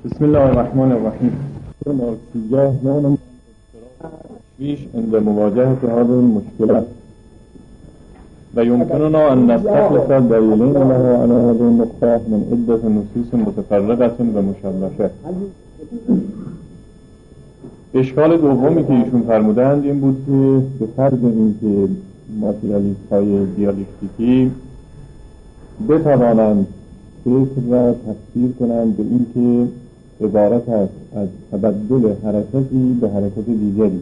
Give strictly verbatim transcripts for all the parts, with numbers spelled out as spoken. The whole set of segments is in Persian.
بسم الله الرحمن الرحیم. مارکسیه نون تشویش عند مواجهة هذه المشكلة و يمكننا أن نستخلص دليلين له على هذه النقطة من عدة نصوص متفرقة و مشوشة. اشکال دومی که ایشون فرمودند این بود که به فرض اینکه ماتریالیست های دیالکتیکی بتوانند فکر را تفسیر کنند به اینکه عبارت است از تبدل حرکتی به حرکت دیگری،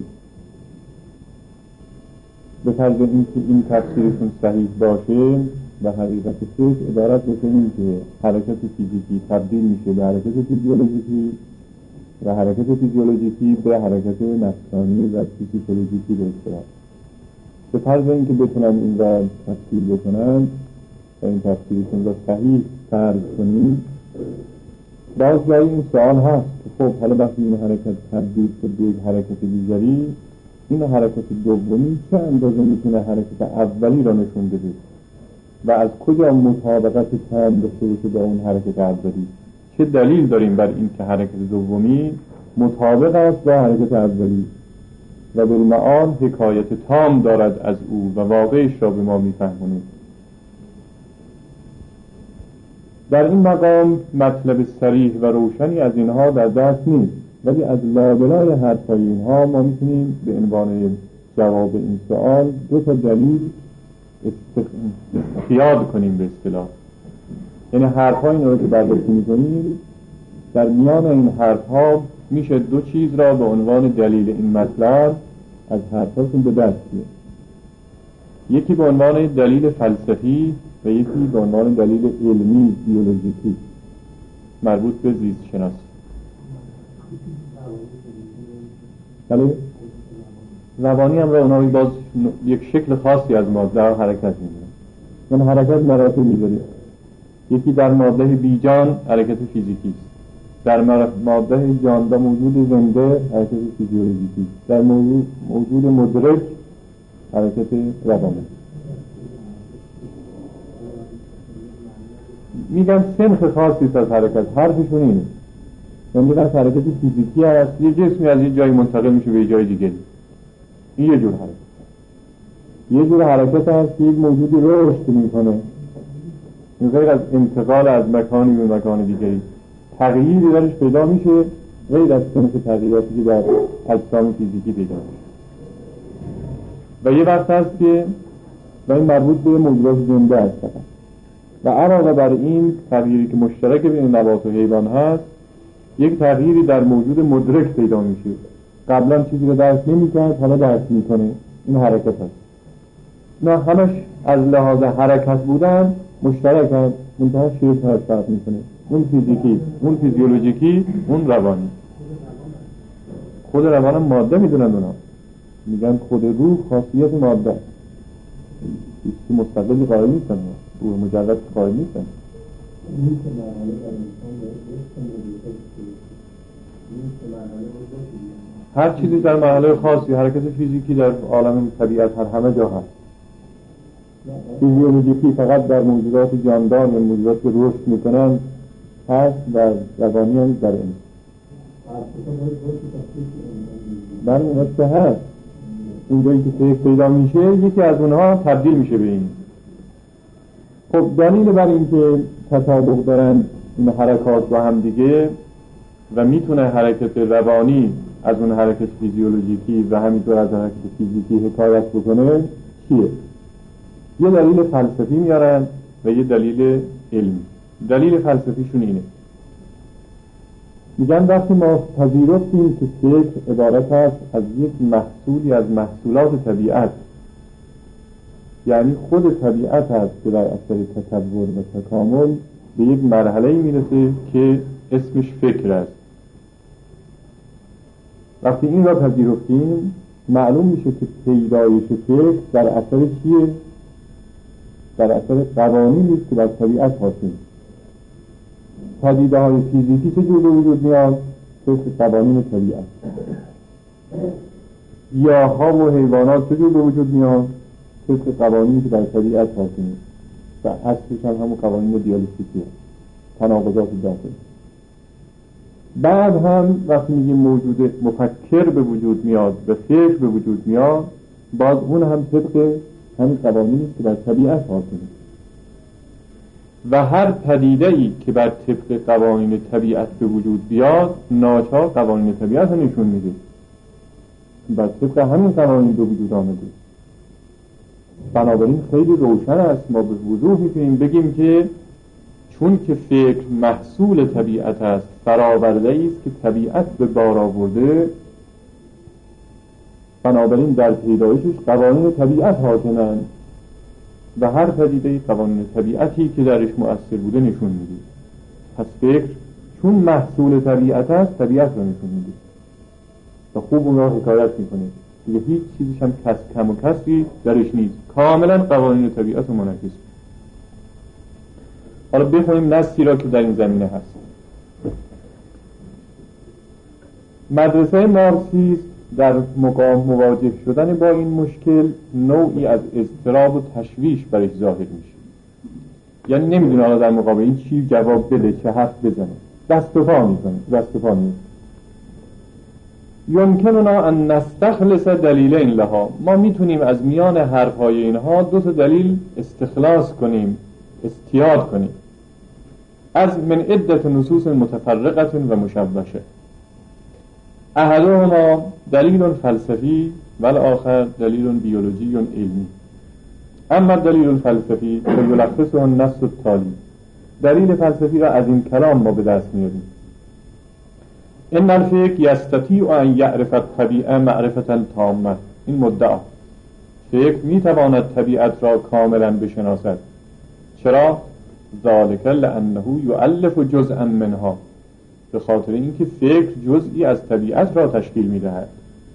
به فرض اینکه این تفسیرشون صحیح باشه و حقیقت فکر عبارت باشه اینکه حرکت فیزیکی تبدیل میشه به حرکت فیزیولوژیکی و حرکت فیزیولوژیکی به حرکت نفسانی و فیزیولوژیکی به اصطلاح. به فرض اینکه بتونن این را تفسیر بکنن و این تفسیرشون را صحیح فرض کنیم، باز جای این سوال هست که خب حالا وقتی این حرکت تبدیل شد به یک حرکت دیگری، این حرکت دومی چه اندازه میتونه حرکت اولی را نشون بده و از کجا مطابقت تام داشته باشه با اون حرکت اولی؟ چه دلیل داریم بر این که حرکت دومی مطابق است با حرکت اولی و بالمعان حکایت تام دارد از او و واقعش را به ما میفهمونه؟ در این مقام مطلب صریح و روشنی از اینها در دست نیست، ولی از لابلای حرفای اینها ما میتونیم به عنوان جواب این سوال دو تا دلیل استفاده کنیم به اصطلاح. یعنی حرفای این رو که بررسی میکنیم، در میان این حرفها میشه دو چیز را به عنوان دلیل این مطلب از حرفاشون به دست بیاریم. یکی به عنوان دلیل فلسفی و یکی به عنوان دلیل علمی بیولوژیکی مربوط به زیست شناسی. بله، روانی هم را اونها باز یک شکل خاصی از ماده حرکت می‌کنه. من حرکت مراتبی داره. یکی در ماده بیجان حرکت فیزیکی است، در ماده جاندا موجود زنده حرکت فیزیولوژیکی، در موجود موجود مدرک حرکت روانی. میگن سنخ خاصی است از حرکت، حرفشون اینه. یعنی از حرکت فیزیکی هست، یه جسمی از یه جای منتقل میشه به یه جای دیگه، این یه جور حرکت. یه جور حرکت هست که یک موجودی رشد میکنه، این غیر از انتقال از مکانی به مکان دیگری، تغییری درش پیدا میشه غیر از سنخ تغییراتی که در اجسام فیزیکی پیدا میشه. و یه وقت هست که و این مربوط به موجودات زنده است و علاوه بر این تغییری که مشترک بین نبات و حیوان هست، یک تغییری در موجود مدرک پیدا میشه. قبلا چیزی رو درک نمی‌کرد، حالا درک میکنه. این حرکت هست. نه همش از لحاظ حرکت بودن مشترک هست، منتها شکل هست فرق میکنه. اون فیزیکی، اون فیزیولوژیکی، اون روانی. خود روان ماده میدونن اونا، میگن خود روح خاصیت ماده است، هیچ مستقلی قائل نیستن، روح مجرد قائل نیستن. هر چیزی در مرحله خاصی، حرکت فیزیکی در عالم طبیعت هر همه جا هست. فیزیولوژیکی فقط در موجودات جاندار یا موجودات که رشد میکنن هست، در روانی هم در این در اون هسته هست. اونجایی که فکر پیدا میشه یکی از اونها تبدیل میشه به این. خب دلیل بر این که تطابق دارن این حرکات با هم دیگه و میتونه حرکت روانی از اون حرکت فیزیولوژیکی و همینطور از حرکت فیزیکی حکایت بکنه چیه؟ یه دلیل فلسفی میارن و یه دلیل علمی. دلیل فلسفیشون اینه، میگن وقتی ما پذیرفتیم که فکر عبارت است از یک محصولی از محصولات طبیعت، یعنی خود طبیعت است که در اثر تطور و تکامل به یک مرحله‌ای میرسه که اسمش فکر است. وقتی این را پذیرفتیم معلوم میشه که پیدایش فکر در اثر چیه؟ در اثر قوانینی است که در طبیعت حاصل. پدیده های فیزیکی چجور به وجود میاد؟ طبق قوانین طبیعت. گیاها و حیوانات چجور به وجود میاد؟ طبق قوانینی که در طبیعت حاصل و اصلش هم همون قوانین دیالکتیکیه، تناقضات داخلی. بعد هم وقتی میگیم موجود مفکر به وجود میاد و فکر به وجود میاد، باز اون هم طبق همین قوانینی است که در طبیعت حاکمه و هر پدیده‌ای که بر طبق قوانین طبیعت به وجود بیاد ناچار قوانین طبیعت رو نشون میده، بر طبق همین قوانین به وجود آمده. بنابراین خیلی روشن است، ما به وضوح میتونیم بگیم که چون که فکر محصول طبیعت است، فرآورده‌ای است که طبیعت به بار آورده، بنابراین در پیدایشش قوانین طبیعت حاکمند و هر پدیده قوانین طبیعتی که درش مؤثر بوده نشون میده. پس فکر چون محصول طبیعت است، طبیعت رو نشون میده و خوب اون را حکایت میکنه دیگه. هیچ چیزش هم کس کم و کسری درش نیست، کاملا قوانین طبیعت رو منعکس. حالا بفهمیم نصی را که در این زمینه هست. مدرسه مارکسیسم در مقام مواجه شدن با این مشکل نوعی از اضطراب و تشویش برش ظاهر میشه. یعنی نمیدونه حالا در مقابل این چی جواب بده، چه حرف بزنه، دست و پا میکنه، دست و پا میکنه. یمکننا ان نستخلص دلیلین لها، ما میتونیم از میان حرفهای اینها دو تا دلیل استخلاص کنیم، استیاد کنیم، از من عدت نصوص متفرقه و مشوشه. احدهما دلیل فلسفی و الاخر دلیل بیولوژی علمی. اما دلیل الفلسفی فیلخصه النص التالی، دلیل فلسفی را از این کلام ما به دست میاریم: ان الفکر یستطیع ان یعرف الطبیعه معرفة تامه. این مدعا، فکر میتواند طبیعت را کاملا بشناسد. چرا؟ ذالک لانه یؤلف جزءا منها، به خاطر اینکه فکر جزئی از طبیعت را تشکیل میدهد.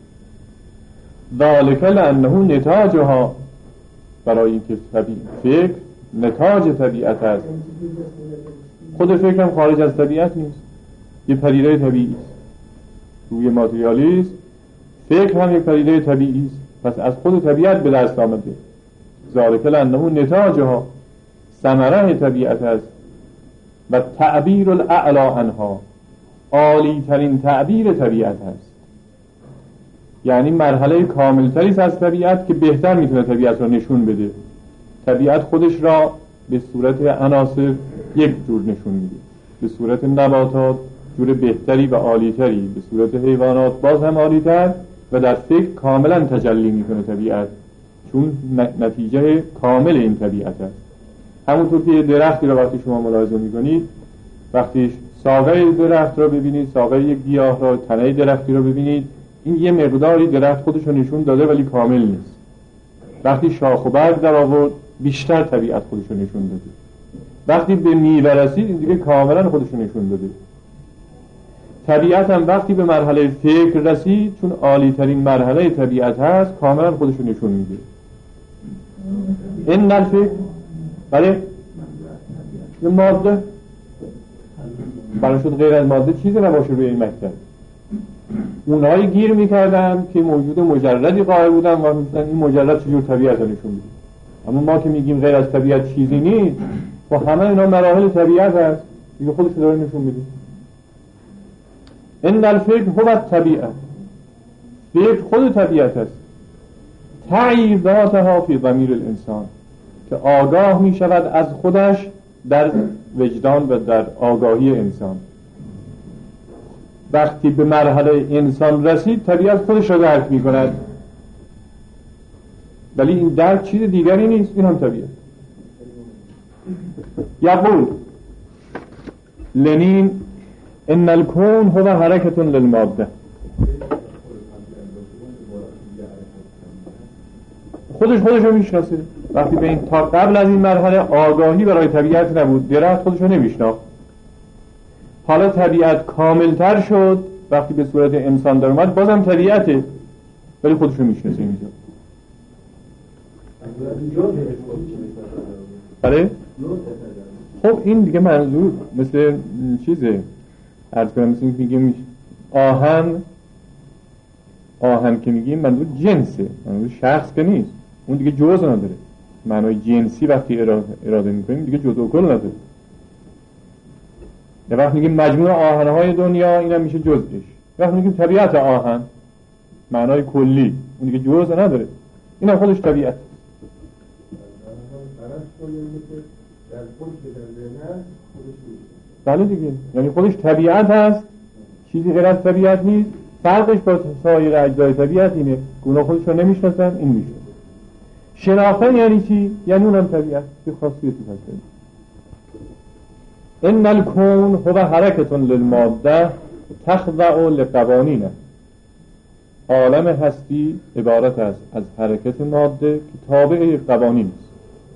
ذالک لانه نتاجها، برای اینکه فکر نتاج طبیعت است. خود فکر هم خارج از طبیعت نیست، یه پدیده طبیعی است. روی ماتریالیسم فکر هم یک پدیده طبیعی است، پس از خود طبیعت به دست آمده. ذالک لانه نتاجها، ثمره طبیعت است. و تعبیر الاعلی عنها، عالی ترین تعبیر طبیعت است. یعنی مرحله کامل تری است از طبیعت که بهتر میتونه طبیعت را نشون بده. طبیعت خودش را به صورت عناصر یک جور نشون میده، به صورت نباتات جور بهتری و عالی تری، به صورت حیوانات باز هم عالی تر، و در فکر کاملا تجلی میکنه طبیعت، چون نتیجه کامل این طبیعت است. همونطور که درختی را وقتی شما ملاحظه میکنید، وقتی ساقه درخت را ببینید، ساقه یک گیاه را، تنه درختی را ببینید، این یه مقداری درخت خودش رو نشون داده ولی کامل نیست. وقتی شاخ و برگ در آورد، بیشتر طبیعت خودش رو نشون داده. وقتی به میوه رسید، این دیگه کاملا خودش رو نشون داده. طبیعت هم وقتی به مرحله فکر رسید، چون عالی ترین مرحله طبیعت هست، کاملا خودش رو نشون میده. این الفکر بله یه ماده برای شد غیر از ماده چیزی نباشه روی این مکتب. اونایی گیر میکردن که موجود مجردی قائل بودن و میگفتن این مجرد چجور طبیعت رو نشون میده. اما ما که میگیم غیر از طبیعت چیزی نیست، و همه اینا مراحل طبیعت هست، دیگه خودش داره نشون میده. ان الفکر هو الطبیعه، فکر خود طبیعت است. تعی ذاتها فی ضمیر الانسان، که آگاه می شود از خودش در وجدان و در آگاهی انسان. وقتی به مرحله انسان رسید، طبیعت خودش را درک می کند، ولی این درک چیز دیگری نیست، این هم طبیعت. یقول لنین ان الکون هو حرکت للماده، خودش خودش رو میشناسه. وقتی به این تا قبل از این مرحله آگاهی برای طبیعت نبود، درخت خودش رو نمیشناخت. حالا طبیعت کاملتر شد، وقتی به صورت انسان در اومد، بازم طبیعته ولی خودش رو میشناسه اینجا. بله؟ خب این دیگه منظور مثل چیزه، عرض کنم مثل میگیم آهن، آهن که میگیم منظور جنسه، منظور شخص که نیست. اون دیگه جزء نداره. معنای جنسی وقتی اراده, اراده میکنیم دیگه جزء و کل نداره. یه وقت میگیم مجموع آهن‌های دنیا، اینم میشه جزءش. یه وقت میگیم طبیعت آهن، معنای کلی، اون دیگه جزء نداره، اینم خودش طبیعت. بله دیگه، یعنی خودش طبیعت هست، چیزی غیر از طبیعت نیست. فرقش با سایر اجزای طبیعت اینه که اونا خودش رو نمیشناسن، این میشه. شناختن یعنی چی؟ یعنی اونم طبیعت که خاصیتی هست. ان الکون هو حرکت للماده تخضع لقوانینه. عالم هستی عبارت است از حرکت ماده که تابع قوانین است.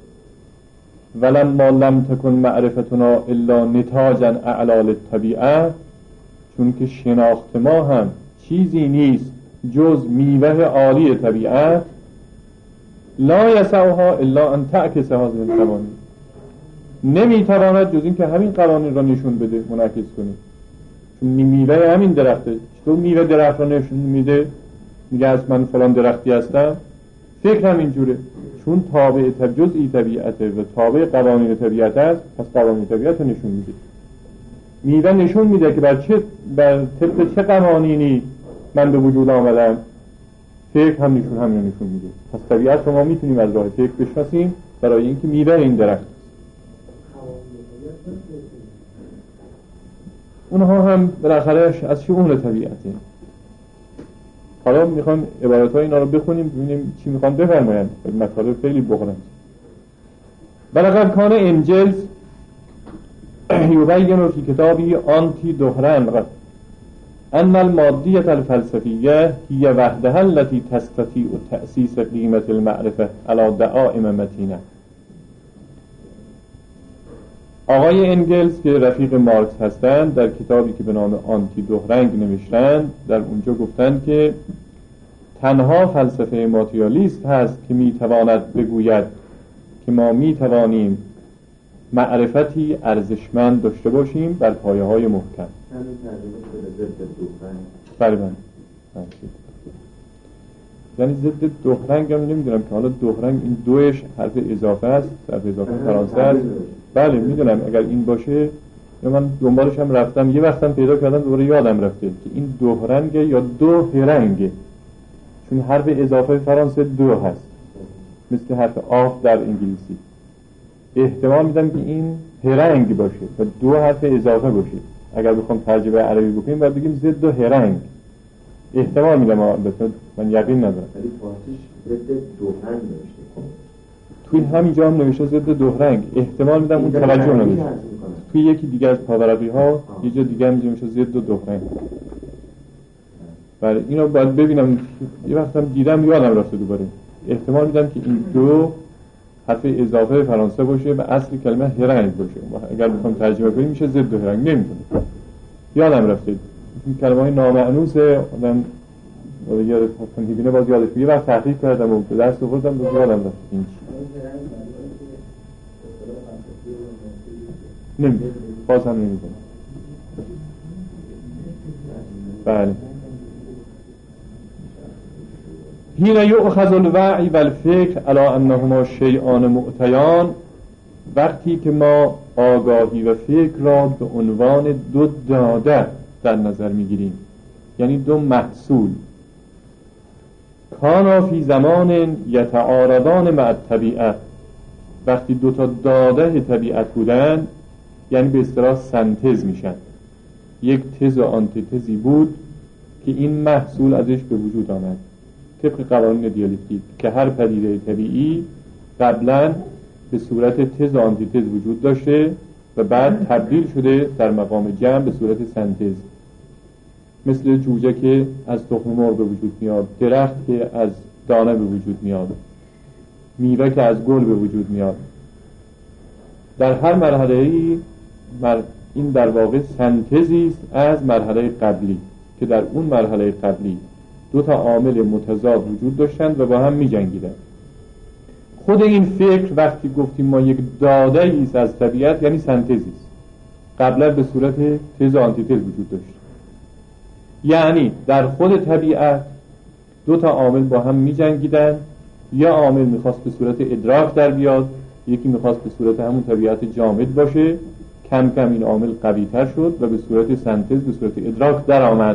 ولما لم تکن معرفتنا الا نتاجا اعلال الطبیعه، چون که شناخت ما هم چیزی نیست جز میوه عالی طبیعت، لا یسعها الا ان تعکس هذه القوانین، نمیتواند جز این که همین قوانین را نشون بده، منعکس کنه. چون میوه همین درخته. چطور میوه درخت را نشون میده؟ میگه از من فلان درختی هستم، فکر هم اینجوره، چون تابع جزئی طبیعته و تابع قوانین طبیعت است، پس قوانین طبیعت رو نشون میده. میوه نشون میده که بر چه بر طبق چه قوانینی من به وجود آمدم، فکر هم نشون همین نشون میده. پس طبیعت رو ما میتونیم از راه فکر بشناسیم برای اینکه میوه این درخت. اونها هم بالاخره از شؤون طبیعته. حالا میخوام عبارت‌های اینا رو بخونیم ببینیم چی میخوان بفرمایند. مطالب خیلی بخورند. بلقد کان انجلز یبین فی کتابی آنتی دهرنگ ان المادیة الفلسفیه هی وحدها التي تستطيع تأسیس قیمت المعرفه علی دعائم متینه. آقای انگلز که رفیق مارکس هستند در کتابی که به نام آنتی دهرنگ نوشتند، در اونجا گفتند که تنها فلسفه ماتریالیست هست که میتواند بگوید که ما میتوانیم معرفتی ارزشمند داشته باشیم بر پایه های محکم. بله بله. یعنی ضد دهرنگ هم نمیدونم که حالا دهرنگ این دوش حرف اضافه است، حرف اضافه فرانسه است. بله میدونم اگر این باشه، یا من دنبالش هم رفتم یه وقتم پیدا کردم دوباره یادم رفته که این دهرنگه یا دو هرنگه، چون حرف اضافه فرانسه دو هست مثل حرف آف در انگلیسی. احتمال میدم که این هرنگ باشه و دو حرف اضافه باشه. اگر بخوام ترجمه عربی بکنیم باید بگیم ضد و هرنگ. احتمال میدم، البته من یقین ندارم. ولی فارسیش ضد دهرنگ نوشته. توی همینجا هم نوشته ضد دهرنگ. احتمال میدم اون توجه نمیشه. توی یکی دیگه از پاورقی ها یه جا دیگه هم نوشته ضد دهرنگ. بله اینو باید ببینم، یه وقتم دیدم یادم رفته دوباره. احتمال میدم که این دو حرف اضافه فرانسه باشه و اصل کلمه هرنگ باشه. اگر بخوام ترجمه کنیم میشه ضد هرنگ. نمیدونم، یادم رفته. این کلمه های نامعنوسه آدم یاد خودم دیگه باز یادش یه وقت تحقیق کردم و به دست آوردم باز یادم رفت این چی. نمیدونم، باز هم نمیدونم. بله. حین یؤخذ الوعی و الفکر علی انهما شیئان معتیان، وقتی که ما آگاهی و فکر را به عنوان دو داده در نظر میگیریم، یعنی دو محصول، کانا فی زمان یتعارضان مع الطبیعه، وقتی دو تا داده طبیعت بودن، یعنی به اصطلاح سنتز میشن. یک تز و آنتیتزی بود که این محصول ازش به وجود آمد طبق قوانین دیالکتیک که هر پدیده طبیعی قبلا به صورت تز و آنتیتز وجود داشته و بعد تبدیل شده در مقام جمع به صورت سنتز. مثل جوجه که از تخم مرغ به وجود میاد، درخت که از دانه به وجود میاد، میوه که از گل به وجود میاد. در هر مرحله‌ای مر... این در واقع سنتزی است از مرحله قبلی که در اون مرحله قبلی دو تا عامل متضاد وجود داشتند و با هم می جنگیدند. خود این فکر وقتی گفتیم ما یک داده ایست از طبیعت، یعنی سنتزی است. قبلا به صورت تز و آنتیتز وجود داشت. یعنی در خود طبیعت دو تا عامل با هم می جنگیدند. یه عامل میخواست به صورت ادراک در بیاد، یکی میخواست به صورت همون طبیعت جامد باشه کم کم این عامل قوی تر شد و به صورت سنتز، به صورت ادراک در آمد.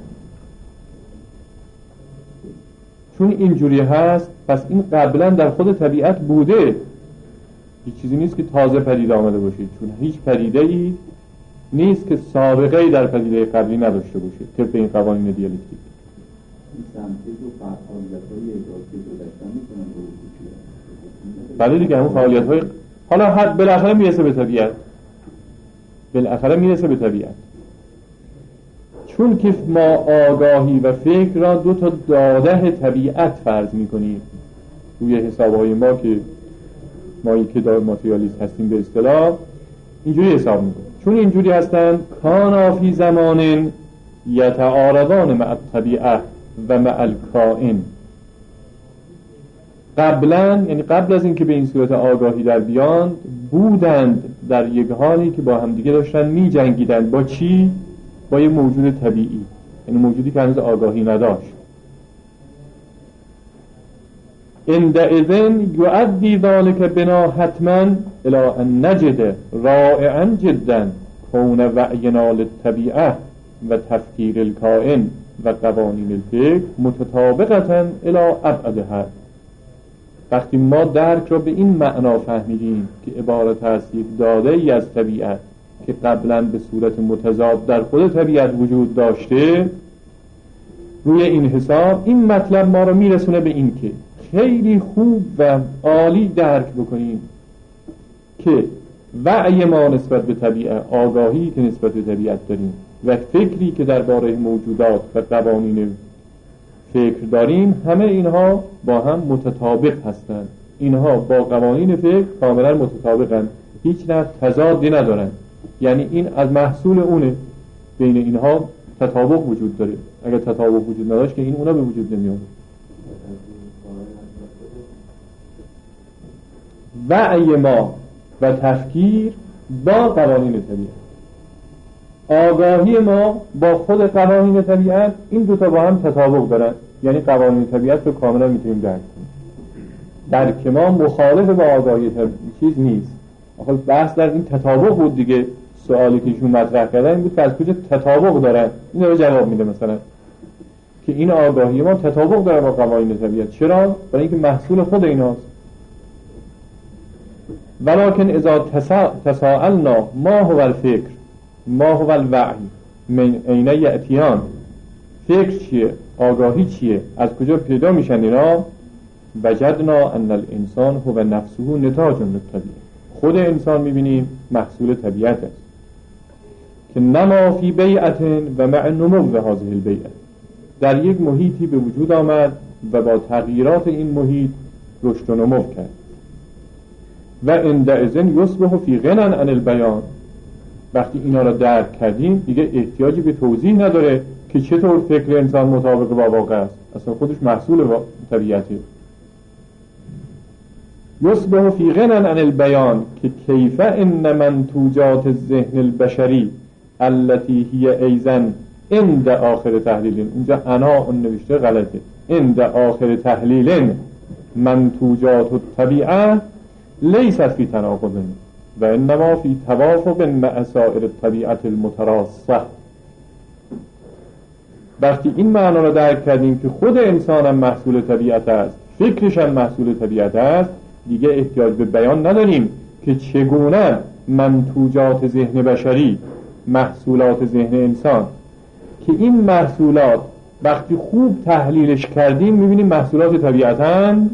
چون اینجوری هست پس این قبلا در خود طبیعت بوده، هیچ چیزی نیست که تازه پدید آمده باشه، چون هیچ پدیده‌ای نیست که سابقه‌ای در پدیده قبلی نداشته باشه طبق این قوانین دیالکتیک. این سنتز و فعالیت‌های اضافی گذشتن می‌تونن به وجود بیارن. بله دیگه، همون فعالیت‌های حالا حد بالاخره میرسه به طبیعت، بالاخره میرسه به طبیعت. چون که ما آگاهی و فکر را دو تا داده طبیعت فرض می‌کنیم روی حساب‌های ما که مایی که دار ماتریالیست هستیم به اصطلاح اینجوری حساب می‌کنیم. چون اینجوری هستن کانا فی زمان یتعارضان مع الطبیعه و مع الکائن، قبلا یعنی قبل از اینکه به این صورت آگاهی در بیان بودند در یک حالی که با همدیگه داشتن می جنگیدند. با چی؟ با یک موجود طبیعی، یعنی موجودی که هنوز آگاهی نداشت. عندئذ یؤدی ذلک بنا حتما الی ان نجد رائعا جدا کون وعینا للطبیعه و تفکیر الکائن و قوانین الفکر متطابقتا الی ابعد حد. وقتی ما درک را به این معنا فهمیدیم که عبارت است یک داده ای از طبیعت که قبلا به صورت متضاد در خود طبیعت وجود داشته، روی این حساب این مطلب ما را میرسونه به این که خیلی خوب و عالی درک بکنیم که وعی ما نسبت به طبیعت، آگاهی که نسبت به طبیعت داریم و فکری که درباره موجودات و قوانین فکر داریم، همه اینها با هم متطابق هستند. اینها با قوانین فکر کاملا متطابقند، هیچ نوع تضادی ندارند. یعنی این از محصول اونه، بین اینها تطابق وجود داره. اگر تطابق وجود نداشت که این اونا به وجود نمی آمد. وعی ما و تفکیر با قوانین طبیعت، آگاهی ما با خود قوانین طبیعت، این دوتا با هم تطابق دارن. یعنی قوانین طبیعت رو کاملا میتونیم درک کنیم. درک ما مخالف با آگاهی چیز نیست. آخه بحث در این تطابق بود دیگه. سوالی که ایشون مطرح کردن این بود که از کجا تطابق دارن. این رو جواب میده مثلا که این آگاهی ما تطابق داره با قوانین طبیعت. چرا؟ برای اینکه محصول خود ایناست. ولکن اذا تساءلنا ما هو الفکر ما هو الوعی من این یأتیان، فکر چیه؟ آگاهی چیه؟ از کجا پیدا میشن اینا؟ وجدنا ان الانسان هو نفسه نتاج للطبیعه، خود انسان میبینیم محصول طبیعت است که نما فی بیعت و مع نمو هذه البیعه، در یک محیطی به وجود آمد و با تغییرات این محیط رشد و نمو کرد. و عندئذ یصبح فی غنی عن البیان، وقتی اینا را درک کردیم دیگه احتیاجی به توضیح نداره که چطور فکر انسان مطابق با واقع است، اصلا خودش محصول طبیعته. یصبح فی غنی عن البیان که کیف ان منتوجات الذهن البشری التي هي ایضا عند آخر تحلیل، اونجا انا اون نوشته غلطه، عند آخر تحلیل منتوجات الطبیعه لیست فی تناقض و انما فی توافق مع سائر الطبیعت المتراصه. وقتی این معنا را درک کردیم که خود انسان هم محصول طبیعت است، فکرش هم محصول طبیعت است، دیگه احتیاج به بیان نداریم که چگونه منتوجات ذهن بشری، محصولات ذهن انسان، که این محصولات وقتی خوب تحلیلش کردیم میبینیم محصولات طبیعتن،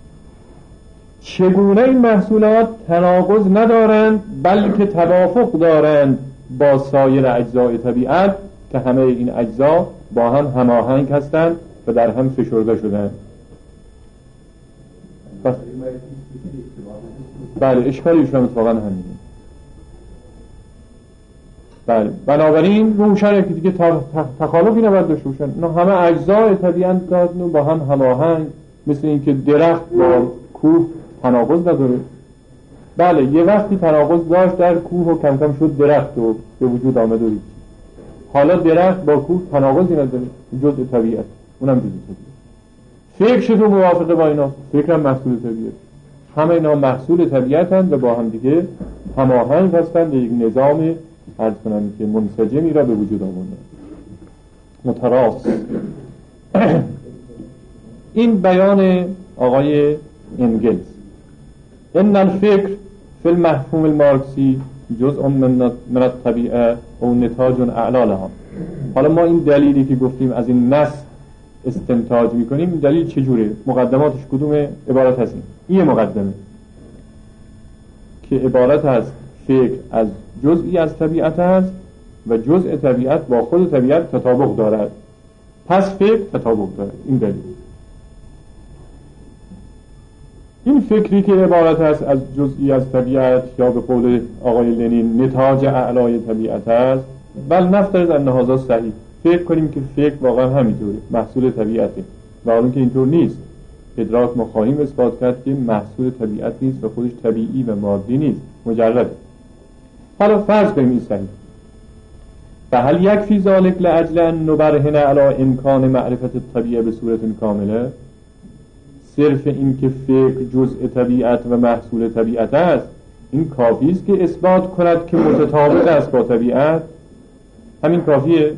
چگونه این محصولات تناقض ندارند بلکه توافق دارند با سایر اجزای طبیعت که همه این اجزا با هم هماهنگ هستند و در هم فشرده شدند. بس بله، اشکالیش هم اتفاقا همینه. بله، بنابراین روشنه که دیگه تخالفی نباید داشته باشن، اینا همه اجزای طبیعت با هم هماهنگ، مثل اینکه درخت با کوه تناقض نداره. بله، یه وقتی تناقض داشت در کوه و کم کم شد درخت و به وجود آمد و حالا درخت با کوه تناقضی نداره، جزء طبیعت، اونم جزء طبیعت. فکر چطور موافقه با اینا؟ فکرم محصول طبیعت. همه اینا محصول طبیعتند و با هم دیگه هماهنگ هستند، یک نظام عرض کنم که منسجمی را به وجود آورده، متراص. این بیان آقای انگلز. ان الفکر فی المفهوم المارکسی جزء من الطبیعه و نتاج اعلی لها. حالا ما این دلیلی که گفتیم از این نص استنتاج میکنیم، این دلیل چجوره؟ مقدماتش کدوم عبارت هستیم؟ این مقدمه که عبارت از فکر از جزئی از طبیعت است و جزء طبیعت با خود طبیعت تطابق دارد، پس فکر تطابق دارد. این دلیل. این فکری که عبارت است از جزئی از طبیعت یا به قول آقای لنین نتاج اعلای طبیعت است، بل نفترض ان هذا صحیح. فکر کنیم که فکر واقعا همینطوره، محصول طبیعته، و اون که اینطور نیست. ادراک ما خواهیم اثبات کرد که محصول طبیعت نیست و خودش طبیعی و مادی نیست، مجرده. حالا فرض کنیم این صحیح. فهل یکفی ذلک لاجل ان نبرهن علی امکان معرفت الطبیعه به صورت کامله؟ صرف این که فکر جزء طبیعت و محصول طبیعت است، این کافی است که اثبات کند که متطابق است با طبیعت؟ همین کافیه؟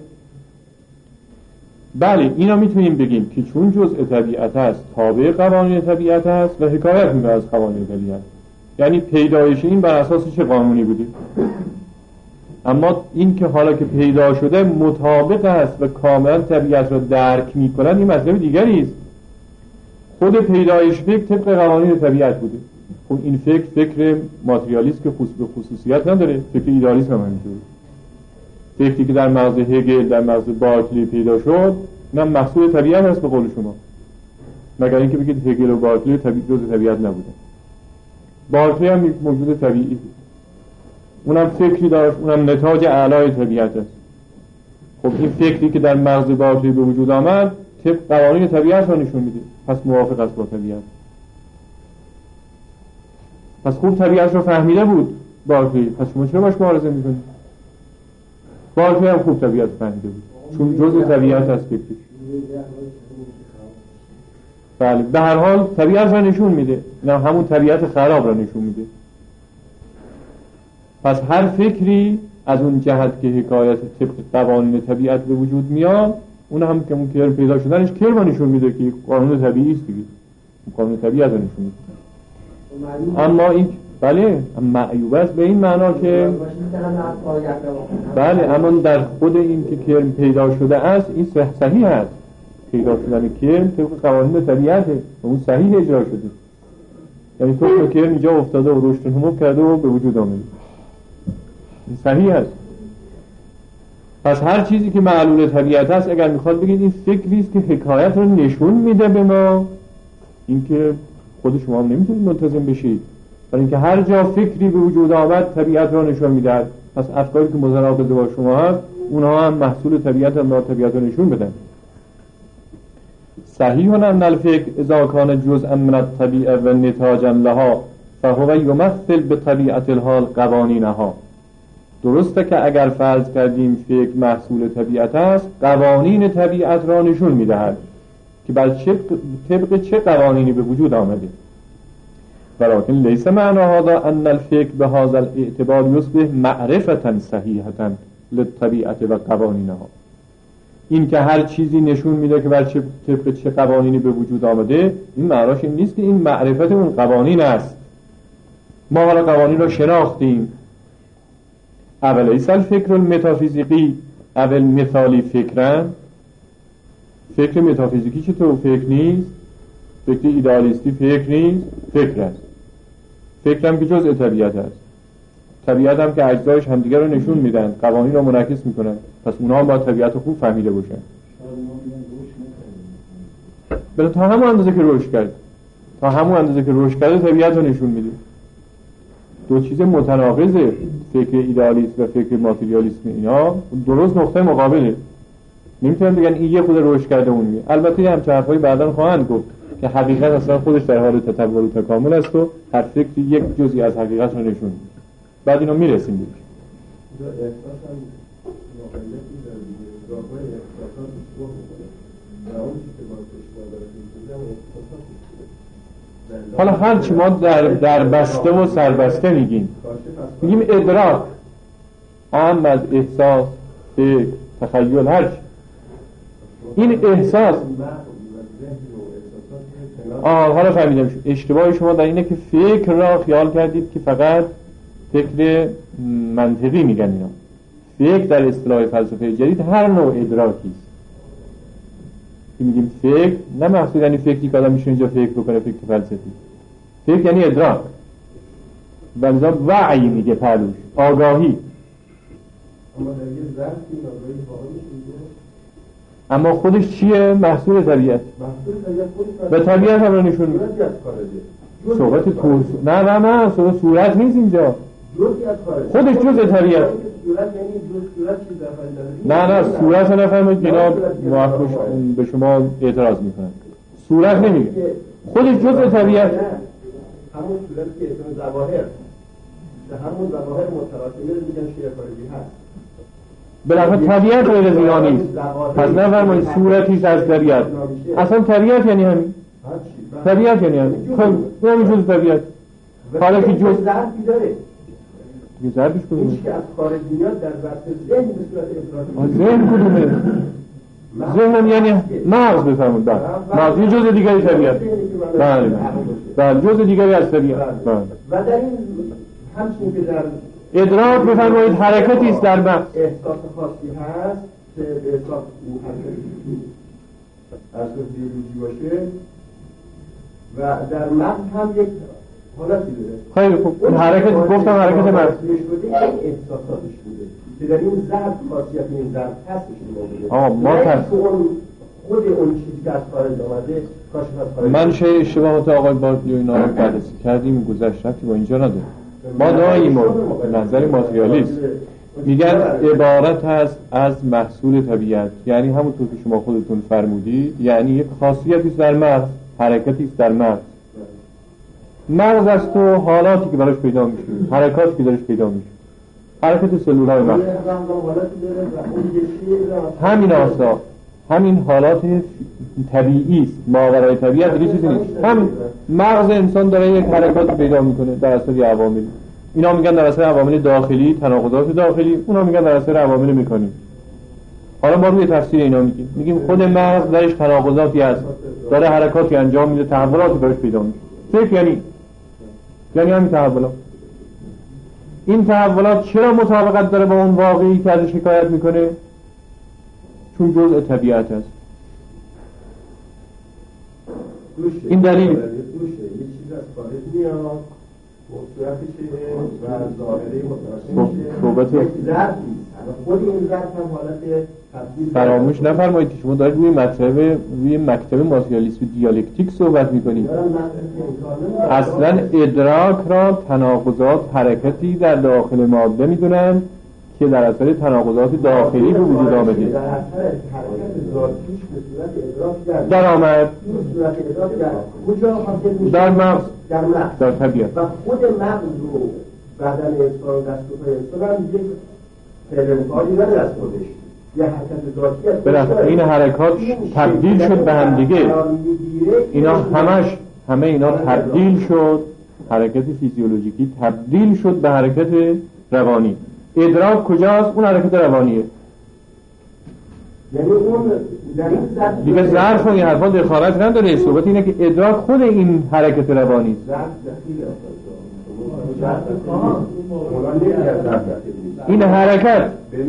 بله، اینا میتونیم بگیم که چون جزء طبیعت است تابع قوانین طبیعت است و حکایت میکنه از قوانین طبیعت، یعنی پیدایش این بر اساس چه قانونی بوده. اما این که حالا که پیدا شده مطابق است و کاملا طبیعت را درک میکنند، این مطلب دیگری است. خود پیدایش فکر طبق قوانین طبیعت بوده. خب این فکر فکر ماتریالیست که خصوص به خصوصیت نداره، فکر ایدالیسم هم همینطوره. فکری که در مغز هگل، در مغز بارکلی پیدا شد، اینم محصول طبیعت است به قول شما، مگر اینکه بگید هگل و بارکلی طبیعی جزء طبیعت نبودن. بارکلی هم یک موجود طبیعی، اونم فکری داشت، اونم نتاج اعلای طبیعت است. خب این فکری که در مغز بارکلی به وجود آمد طبق قوانین طبیعت را نشون میده، پس موافق است با طبیعت. پس خوب طبیعت را فهمیده بود بارکلی، پس شما چرا باش معارضه میکنید؟ بارکلی هم خوب طبیعت فهمیده بود، چون جزء طبیعت است فکرش. بله، به هر حال طبیعت را نشون میده، نه همون طبیعت خراب را نشون میده. پس هر فکری از اون جهت که حکایت طبق قوانین طبیعت به وجود میاد، اون هم که اون کرم پیدا شدنش کرم نشون میده که قانون طبیعی است دیگه، قانون طبیعت نشون میده. اما این بله معیوب است به این معنا که بله، اما در خود این که کرم پیدا شده است این صحیح است. پیدا شدن کرم طبق قوانین طبیعته و اون صحیح اجرا شده، یعنی تو کرم اینجا افتاده و رشد نمو کرده و به وجود آمده، این صحیح است. پس هر چیزی که معلول طبیعت است، اگر میخواد بگید این فکری است که حکایت رو نشون میده به ما، این که خود شما هم نمیتونید ملتزم بشید، برای اینکه هر جا فکری به وجود آمد طبیعت رو نشون میده. پس افکاری که متناقض با شما هست، اونها هم محصول طبیعت هم طبیعت رو نشون بدن. صحیح ان الفکر اذا کان جزءا من الطبیعه و نتاجا لها فهو یمثل بطبیعت الحال قوانینها. درسته که اگر فرض کردیم فکر محصول طبیعت است، قوانین طبیعت را نشون میدهد که بر چه طبق چه قوانینی به وجود آمده. ولكن لیس معنی هذا ان الفکر به هذا الاعتبار یصبح معرفتا صحیحتا للطبیعت و قوانینها. این که هر چیزی نشون میده که بر چه طبق چه قوانینی به وجود آمده، این معناش این نیست که این معرفت اون قوانین است. ما حالا قوانین را شناختیم. اولیس الفکر المتافیزیقی اول مثالی فکرن. فکر متافیزیکی چطور فکر نیست؟ فکر ایدالیستی فکر نیست، فکر است. فکر هم که جزء طبیعت است. طبیعت هم که اجزایش همدیگر رو نشون میدن، قوانین رو منعکس میکنن، پس اونها هم باید طبیعت رو خوب فهمیده باشن. بله، تا همون اندازه که رشد کرد، تا همون اندازه که رشد کرده طبیعت رو نشون میده. دو چیز متناقضه، فکر ایدالیسم و فکر ماتریالیسم، اینا درست نقطه مقابله. نمیتونن بگن این یه خود رشد کرده اون میگه. البته یه همچه حرفایی بعداً خواهند گفت که حقیقت اصلا خودش در حال تطور و تکامل است و هر فکری یک جزئی از حقیقت رو نشون میده. بعد اینو میرسیم بگیم حالا هرچی ما در, در بسته و سربسته میگیم میگیم ادراک هم از احساس، فکر، تخیل، هرچی این احساس. آه حالا فهمیدم اشتباه شما در اینه که فکر را خیال کردید که فقط فکر منطقی میگن اینا. فکر در اصطلاح فلسفه جدید هر نوع ادراکی است. که میگیم فکر نه محصول یعنی فکری که آدم میشه اینجا فکر بکنه، فکر فلسفی. فکر یعنی ادراک. بلزا وعی میگه پهلوش، آگاهی. اما در یه ظرفی آگاهی واقع میشه، اما خودش چیه؟ محصول طبیعت. محصول طبیعت خودش به طبیعت هم رو نشون میده. صحبت تو نه نه نه صورت صورت نیست اینجا. خودش جزء طبیعت. صورت یعنی جزء صورت چیز نه نه صورت نفهمید اینا محکوش به شما اعتراض میکنن. صورت نمیگه. خودش جزء طبیعت. همون صورتی که اسم ظواهر به همون ظواهر متراکمه رو میگن شیعه خارجی هست. بالاخره طبیعت غیر زیرا نیست. پس نفرمایید صورتی از طبیعت. اصلا طبیعت یعنی همین. طبیعت یعنی همین. خب همین جز طبیعت. حالا که جز ظرفی داره. یه ظرفش کدومه؟ هیچ که از خارج میاد در وقت ذهن به صورت ادراکی. ذهن کدومه؟ ذهن یعنی مغز بفرمون. بله. مغز یه جز دیگری طبیعت. بله. بله جز دیگری از طبیعت. و در این همچنین که در ادراک بفرمایید حرکتی است در مغز. احساس خاصی هست که احساس از بیولوژی باشه و در مغز هم یک حالتی داره. خیلی خوب. این حرکت گفتم حرکت مغز شده این احساساتش بوده که در این ضرب خاصیت این ضرب هستش بوده. آها ما تر خود اون چیزی که از خارج آمده کاش از خارج. من چه اشتباهات آقای بارکلی اینا رو بررسی کردیم گذشته رفتی با اینجا نداره. ما دائم نظر ماتریالیست میگن عبارت هست از محصول طبیعت، یعنی همونطور که شما خودتون فرمودید، یعنی یک خاصیتی است در مغز، حرکتی است در مغز. مغز است و حالاتی که براش پیدا میشه، حرکاتی که دارش پیدا میشه، حرکت سلول‌های مغز. همین آسا همین حالات طبیعی است، ماورای طبیعت دیگه چیزی نیست. همین مغز انسان داره یک حرکات پیدا میکنه در اثر عوامل. اینا میگن در اثر عوامل داخلی، تناقضات داخلی، اونا میگن در اثر عوامل مکانیک. حالا ما روی تفسیر اینا میگیم میگیم خود مغز درش تناقضاتی هست، داره حرکاتی انجام میده، تحولاتی براش پیدا میشه. فکر یعنی یعنی همین تحولات. این تحولات چرا مطابقت داره با اون واقعی که ازش حکایت میکنه؟ چون جزء طبیعت است. این دلیل یه چیز از خارج میاد صورتشه و ظاهره متراکم صحبت یک ظرف خود این ظرف هم حالت تبدیل. فراموش نفرمایید که شما دارید روی مطلب روی مکتب ماتریالیسم دیالکتیک صحبت میکنید. اصلا ادراک را تناقضات حرکتی در داخل ماده میدونن که در اثر تناقضات داخلی به وجود آمده. در اثر حرکت ذاتیش به صورت ادراک در آمد صورت ادراک در کجا حاصل میشه؟ در مغز، در مغز، در طبیعت. و خود مغز رو بدن انسان دست و پای انسان هم یک فعل داره دست خودش یه حرکت ذاتی است. بالاخره این حرکات تبدیل شد به هم دیگه. اینا همش همه اینا تبدیل شد، حرکت فیزیولوژیکی تبدیل شد به حرکت روانی. ادراک کجاست؟ اون حرکت روانیه. یعنی اون در این ظرف دیگه ظرف این حرفا دخالت نداره. صحبت اینه که ادراک خود این حرکت روانی است. این حرکت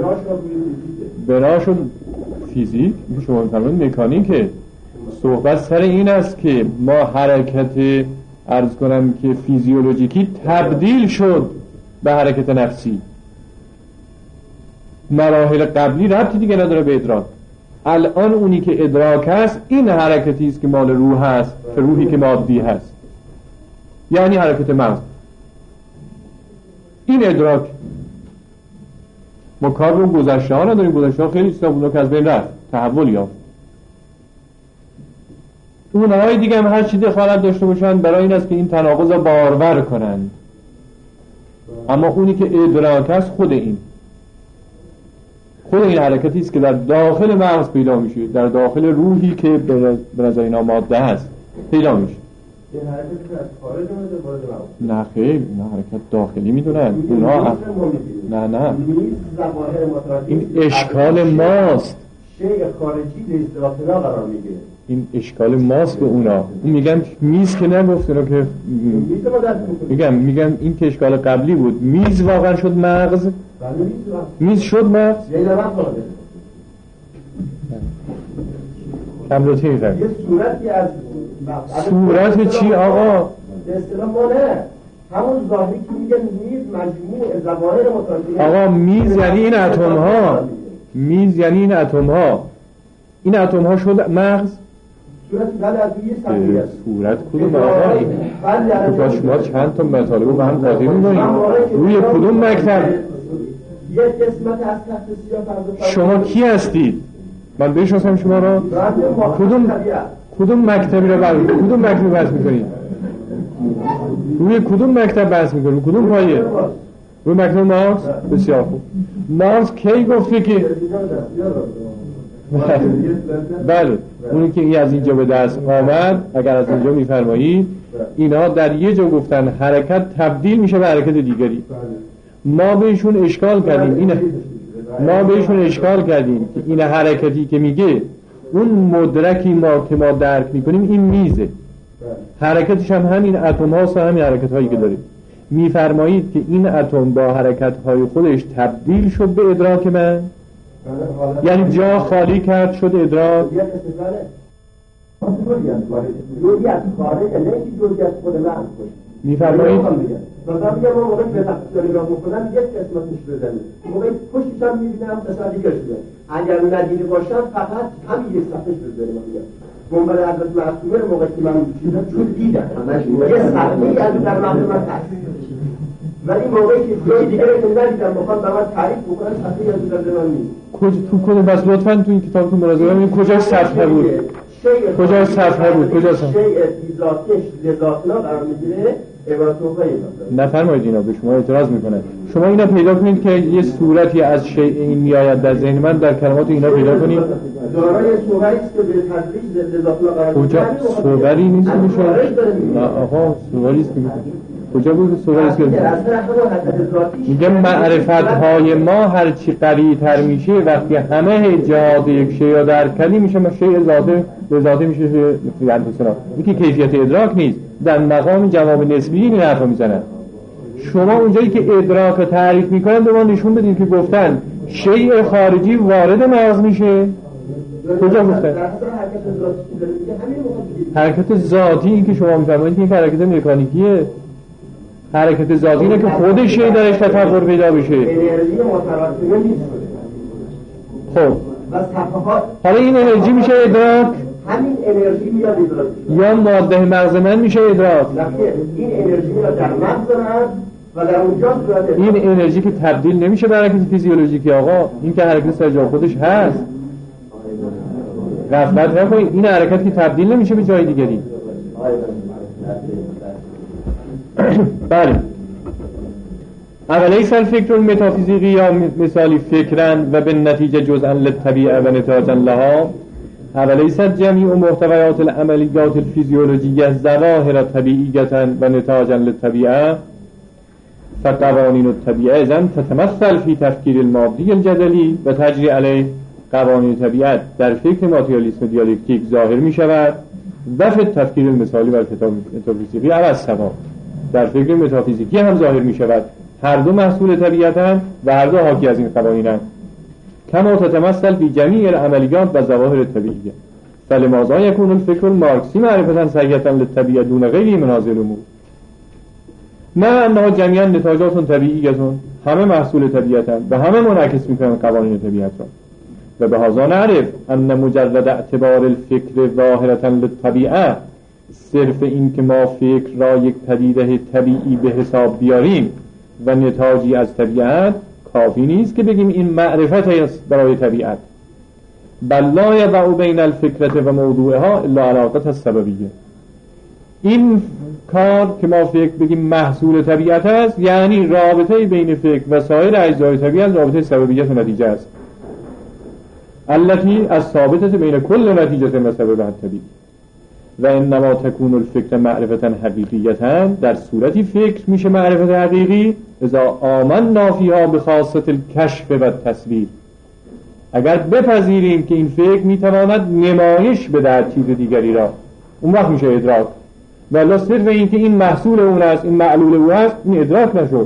بناشون فیزیک شما می‌فرمایید مکانیکه. صحبت سر این است که ما حرکت عرض کنم که فیزیولوژیکی تبدیل شد به حرکت نفسی. مراحل قبلی ربطی دیگه نداره به ادراک. الان اونی که ادراک هست این حرکتی است که مال روح هست، که روحی که مادی هست، یعنی حرکت مغز. این ادراک ما کار رو گذشته ها نداریم. گذشته ها خیلی چیزا بود که از بین رفت، تحول یافت. اونهای دیگه هم هر چی دخالت داشته باشن برای این است که این تناقض رو بارور کنند. اما اونی که ادراک است خود این خود این حرکتی است که در داخل مغز پیدا میشه، در داخل روحی که به نظر اینا ماده هست پیدا میشه. این حرکت که از خارج اومده وارد مغز. نه خیر، اینا حرکت داخلی میدونن. اونا اف... نه نه این اشکال ماست. شیء خارجی به ذاتنا قرار میگیره. این اشکال ماست به اونا. اون میگن میز که نگفت اونا که میگم میگم این که اشکال قبلی بود. میز واقعا شد مغز. میز شد مغز. کم لطفی میفرد یه صورتی از صورت چی آقا؟ به اصطلاح ما نه همون ظاهری که میگن میز مجموع ظواهر متعدد. آقا میز یعنی این اتم ها. میز یعنی این اتم ها. این اتم ها شد مغز. صورت بعد از یه صحیح است. صورت کدوم آقا؟ تو شما چند تا مطالب با هم قاطی می‌کنید. روی کدوم مکتب؟ یک قسمت از تحت سیاه شما کی هستید؟ من بشناسم شما را. کدوم کدوم مکتبی را بر کدوم مکتبی بحث می‌کنید؟ روی کدوم مکتب بحث می‌کنید؟ کدوم پایه؟ روی مکتب مارکس؟ بسیار خوب. مارکس کی گفته که بله اونی که این از اینجا به دست آمد اگر از اینجا می‌فرمایید اینا در یه جا گفتن حرکت تبدیل میشه به حرکت دیگری. ما بهشون اشکال کردیم این ما بهشون اشکال کردیم که این حرکتی که میگه اون مدرکی ما که ما درک میکنیم این میزه، حرکتش هم همین اتم هاست و همین حرکت هایی که داریم. میفرمایید که این اتم با حرکت های خودش تبدیل شد به ادراک من، یعنی جا خالی کرد شد ادراک. میفرمایید مثلا میگم ما موقعی به تفصیل نگاه میکنم یک قسمتش بزنیم، موقعی پشتش هم میبینم مثلا دیگه شده، اگر ندیده باشم فقط همین یک صفحهش بزنیم. میگم منبر حضرت معصومه موقعی که من چیزا چون دیدم یه صفحه‌ای از در مغز من هست، ولی موقعی که جای دیگه رو ندیدم میخوام برام تعریف بکنم صفحه‌ای از در من نیست. کجا تو کدوم بس لطفاً تو این کتابتون مراجعه کنید کجا صفحه بود؟ کجا صفحه بود؟ کجا صفحه؟ شیء ذاتش لذاتنا قرار میگیره. نفرمایید اینا به شما اعتراض میکنه. شما اینا پیدا کنید که یه صورتی از شیء این میآید در ذهن من، در کلمات اینا پیدا کنید. دارای صوری است که به تدریج لذاتنا قرار میگیره. کجا صوری نیست میشه؟ نه آقا صوری است میگه. کجا بود صوری است که میگه معرفت های ما هر چی قوی تر میشه وقتی همه جهات یک شیء را درک کردی میشه ما شیء ذاته به ذاته میشه یعنی مثلا اینکه کیفیت ادراک نیست، در مقام جواب نسبی این حرفا میزنن. شما اونجایی که ادراک رو تعریف میکنن به ما نشون بدین که گفتن شیء خارجی وارد مغز میشه. کجا گفتن؟ حرکت ذاتی این که شما میفرمایید که این حرکت مکانیکیه. حرکت ذاتی اینه که خود شیء درش تفکر پیدا بشه. انرژی متراکمه نیست. خب حالا این انرژی میشه ادراک. همین انرژی میاد ادراک یا ماده مغز من میشه ادراک. این انرژی میاد در مغز من و در اونجا صورت این انرژی که تبدیل نمیشه به حرکت فیزیولوژیکی آقا، این که حرکت سر جای خودش هست. غفلت نکنید این حرکت که تبدیل نمیشه به جای دیگری. بله اولیس الفکر المتافیزیقی یا مثالی فکرن و به نتیجه جزءا للطبیعه و نتاجا لها اولیس جمیع محتویات العملیات الفیزیولوژیه ظواهر طبیعیه و نتاجا للطبیعه فقوانین الطبیعه اذن تتمثل فی تفکیر المادی الجدلی و تجری علیه قوانین طبیعت در فکر ماتریالیسم دیالکتیک ظاهر می شود و فی تفکیر المثالی و متافیزیقی عوض سوا در فکر متافیزیکی هم ظاهر می شود. هر دو محصول طبیعت هم و هر دو حاکی از این قوانین هم کما تتمثل فی جمیع العملیات و ظواهر طبیعیه فلماذا یکون الفکر المارکسی معرفتا صحیحا للطبیعه دون غیری من هذه الامور نه انها جمیعا نتاجات طبیعیتون، همه محصول طبیعتن و همه منعکس میکنن قوانین طبیعت را و به هذا نعرف ان مجرد اعتبار الفکر ظاهرتا للطبیعه صرف این که ما فکر را یک پدیده طبیعی به حساب بیاریم و نتاجی از طبیعت کافی نیست که بگیم این معرفت است برای طبیعت. بل لا یضع بین الفکرة و موضوعها الا علاقه السببیه. این کار که ما فکر بگیم محصول طبیعت است یعنی رابطه بین فکر و سایر اجزای طبیعت رابطه سببیت و نتیجه است التي از ثابته بین کل نتیجه و سبب طبیعی. و انما تکون الفکر معرفتا حقیقیتا، در صورتی فکر میشه معرفت حقیقی اذا آمنا فیها بخاصة الکشف و التصویر، اگر بپذیریم که این فکر میتواند نمایش بده در چیز دیگری را، اون وقت میشه ادراک. ولی صرف این که این محصول اون است، این معلول اون است، این ادراک نشد.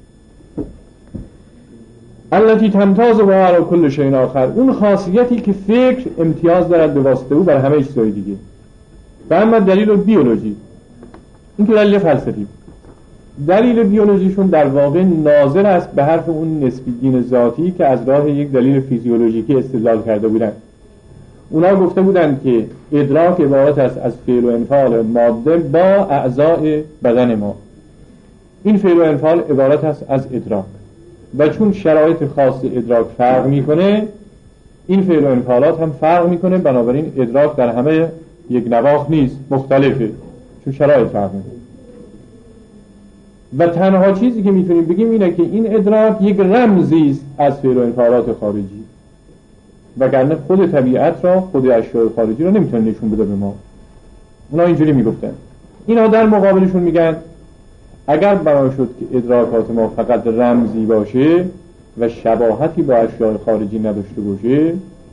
التي تمتاز با علی کل شیء آخر، اون خاصیتی که فکر امتیاز دارد به واسطه او بر همه چیزهای دیگه. و اما دلیل بیولوژی، این که دلیل فلسفی. دلیل بیولوژیشون در واقع ناظر است به حرف اون نسبیگین ذاتی که از راه یک دلیل فیزیولوژیکی استدلال کرده بودن. اونا گفته بودن که ادراک عبارت است از فعل و انفعال ماده با اعضاء بدن ما. این فعل و انفعال عبارت است از ادراک و چون شرایط خاص ادراک فرق میکنه، این فعل و انفعالات هم فرق میکنه، بنابراین ادراک در همه یک نواخت نیست، مختلفه، چون شرایط فرق میکنه. و تنها چیزی که میتونیم بگیم اینه که این ادراک یک رمزی است از فعل و انفعالات خارجی، وگرنه خود طبیعت را، خود اشیاء خارجی را نمیتونه نشون بده به ما. اونا اینجوری میگفتن. اینا در مقابلشون میگن اگر بنا شد که ادراکات ما فقط رمزی باشه و شباهتی با اشیاء خارجی نداشته باشه،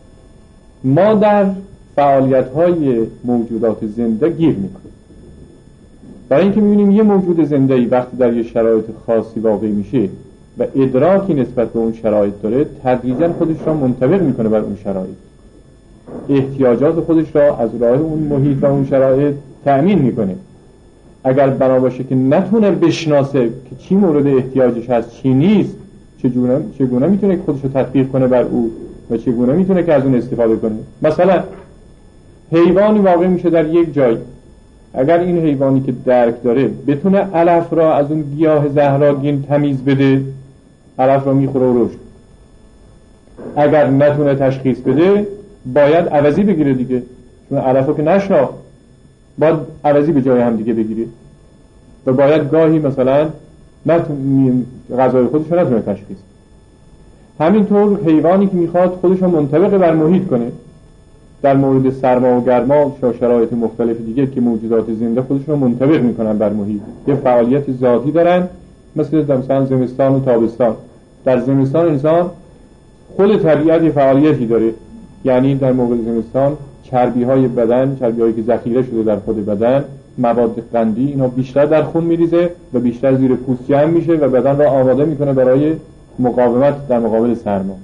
ما در فعالیت‌های موجودات زنده گیر میکنیم. برای اینکه میبینیم یه موجود زنده‌ای وقتی در یه شرایط خاصی واقع میشه و ادراکی نسبت به اون شرایط داره، تدریجاً خودش را منطبق میکنه بر اون شرایط، احتیاجات خودش را از راه اون محیط و اون شرایط تأمین میکنه. اگر بنا باشه که نتونه بشناسه که چی مورد احتیاجش هست چی نیست، چگونه چگونه میتونه خودش رو تطبیق کنه بر او و چگونه میتونه که از اون استفاده کنه. مثلا حیوانی واقع میشه در یک جای، اگر این حیوانی که درک داره بتونه علف را از اون گیاه زهراگین تمیز بده، علف را میخوره و رشد. اگر نتونه تشخیص بده، باید عوضی بگیره دیگه، چون علف رو که نشناخت، باید عوضی به جای هم دیگه بگیره و باید گاهی مثلا نتونه غذای خودش رو نتونه تشخیص. همینطور حیوانی که میخواد خودش رو منطبق بر محیط کنه، در مورد سرما و گرما و شرایط مختلف دیگه که موجودات زنده خودشون رو منطبق میکنن بر محیط، یه فعالیت ذاتی دارن، مثل مثلا زمستان و تابستان. در زمستان انسان خود طبیعت فعالیتی داره، یعنی در موقع زمستان چربی های بدن، چربی هایی که ذخیره شده در خود بدن، مواد قندی، اینا بیشتر در خون میریزه و بیشتر زیر پوست جمع میشه و بدن را آماده میکنه برای مقاومت در مقابل سرما.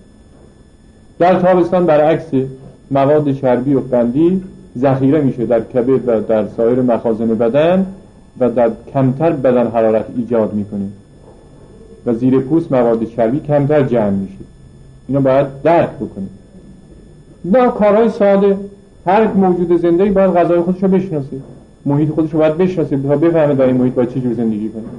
در تابستان برعکس، مواد چربی و قندی ذخیره میشه در کبد و در سایر مخازن بدن و در کمتر بدن حرارت ایجاد میکنه و زیر پوست مواد چربی کمتر جمع میشه. اینا باید درک بکنیم. نه کارهای ساده، هر موجود زنده‌ای باید غذای خودش رو بشناسه، محیط خودش رو باید بشناسه تا بفهمه در این محیط باید چه جور زندگی کنه.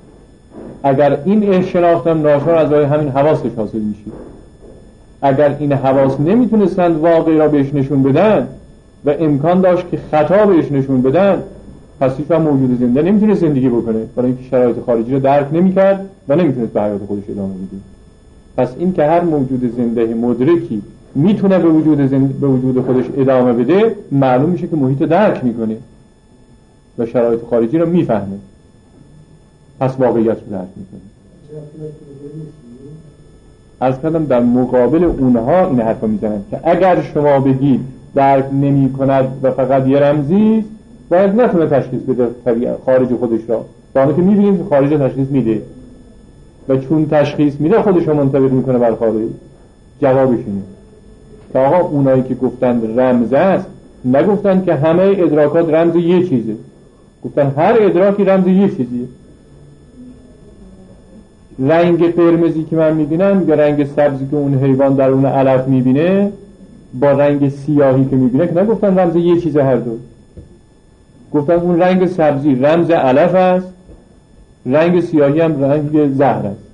اگر این شناختم ناشار از همین حواسش حاصل میشه. اگر این حواس نمیتونستند واقعی را بهش نشون بدن و امکان داشت که خطا بهش نشون بدن، پس هیچ موجود زنده نمیتونه زندگی بکنه، برای اینکه شرایط خارجی رو درک نمیکرد و نمیتونست به حیات خودش ادامه بده. پس این که هر موجود زنده مدرکی میتونه به وجود زنده به وجود خودش ادامه بده، معلوم میشه که محیط رو درک میکنه و شرایط خارجی رو میفهمه، پس واقعیت رو درک میکنه. از کردم در مقابل اونها این حرفا میزنن که اگر شما بگید درک نمی کند و فقط یه رمزی، باید نتونه تشخیص بده خارج خودش را، با که میبینیم که خارج تشخیص میده و چون تشخیص میده خودش رو منطبق میکنه بر خارج. جوابش اینه که آقا اونایی که گفتن رمز است، نگفتن که همه ادراکات رمز یه چیزه، گفتن هر ادراکی رمز یه چیزیه. رنگ قرمزی که من میبینم یا رنگ سبزی که اون حیوان در اون علف میبینه با رنگ سیاهی که میبینه که نگفتن رمز یه چیز، هر دو گفتن اون رنگ سبزی رمز علف است، رنگ سیاهی هم رنگ زهر است.